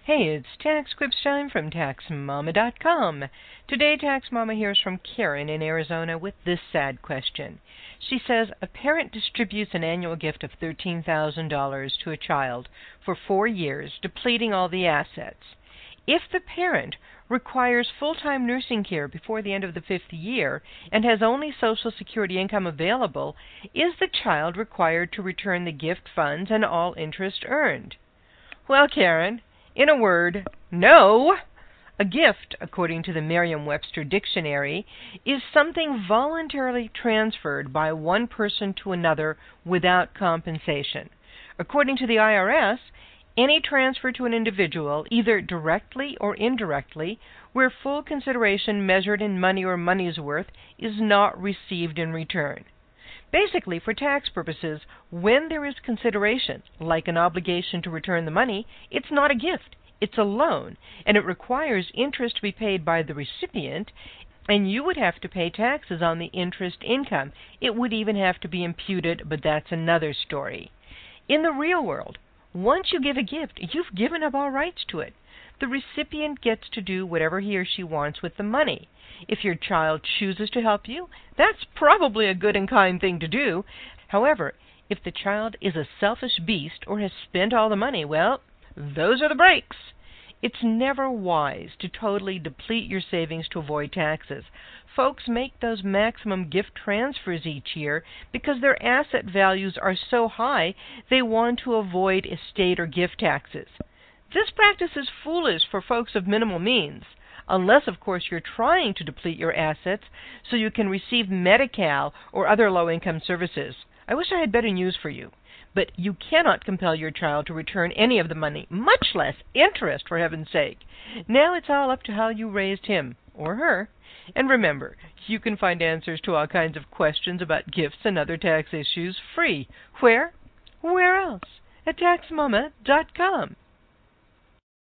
Hey, it's Tax Quips time from TaxMama.com. Today, Tax Mama hears from Karen in Arizona with this sad question. She says a parent distributes an annual gift of $13,000 to a child for 4 years, depleting all the assets. If the parent requires full-time nursing care before the end of the 5th year and has only Social Security income available, is the child required to return the gift funds and all interest earned? Well, Karen, in a word, no. A gift, according to the Merriam-Webster Dictionary, is something voluntarily transferred by one person to another without compensation. According to the IRS, any transfer to an individual, either directly or indirectly, where full consideration measured in money or money's worth is not received in return. Basically, for tax purposes, when there is consideration, like an obligation to return the money, it's not a gift, it's a loan, and it requires interest to be paid by the recipient, and you would have to pay taxes on the interest income. It would even have to be imputed, but that's another story. In the real world, once you give a gift, you've given up all rights to it. The recipient gets to do whatever he or she wants with the money. If your child chooses to help you, that's probably a good and kind thing to do. However, if the child is a selfish beast or has spent all the money, well, those are the breaks. It's never wise to totally deplete your savings to avoid taxes. Folks make those maximum gift transfers each year because their asset values are so high they want to avoid estate or gift taxes. This practice is foolish for folks of minimal means, unless, of course, you're trying to deplete your assets so you can receive Medi-Cal or other low-income services. I wish I had better news for you. But you cannot compel your child to return any of the money, much less interest, for heaven's sake. Now it's all up to how you raised him or her. And remember, you can find answers to all kinds of questions about gifts and other tax issues free. Where? Where else? At TaxMama.com.